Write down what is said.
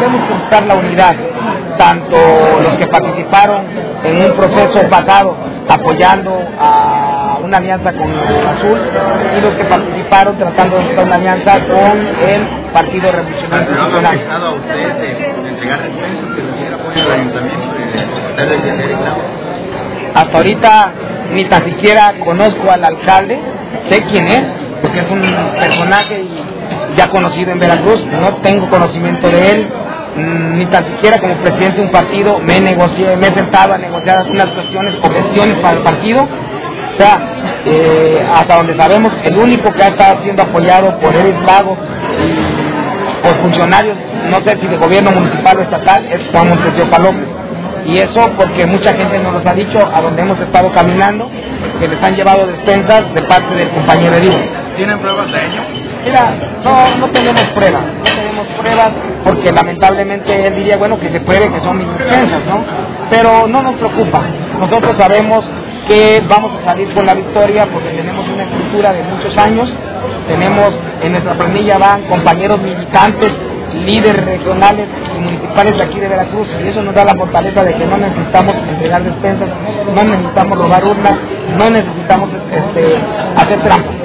debemos buscar la unidad, tanto los que participaron en un proceso pasado apoyando a una alianza con Azul y los que participaron tratando de buscar una alianza con el Partido Revolucionario Institucional. ¿No ha afectado a usted de entregar despensas que recibiera apoyo al ayuntamiento Hasta ahorita ni tan siquiera conozco al alcalde, sé quién es, porque es un personaje ya conocido en Veracruz, no tengo conocimiento de él, ni tan siquiera como presidente de un partido me he sentado a negociar algunas cuestiones o gestiones para el partido. O sea, hasta donde sabemos, el único que ha estado siendo apoyado por Eric Lagos y por funcionarios, no sé si de gobierno municipal o estatal, es Juan Montes de Oca López. Y eso porque mucha gente nos los ha dicho a donde hemos estado caminando, que les han llevado despensas de parte del compañero Edil. ¿Tienen pruebas de ello? Mira, no tenemos pruebas porque lamentablemente él diría, bueno, que se pruebe que son mis despensas, ¿no? Pero no nos preocupa, nosotros sabemos que vamos a salir con la victoria porque tenemos una estructura de muchos años, tenemos en nuestra planilla van compañeros militantes, líderes regionales y municipales de aquí de Veracruz, y eso nos da la fortaleza de que no necesitamos entregar despensas, no necesitamos robar urnas, no necesitamos hacer trampas.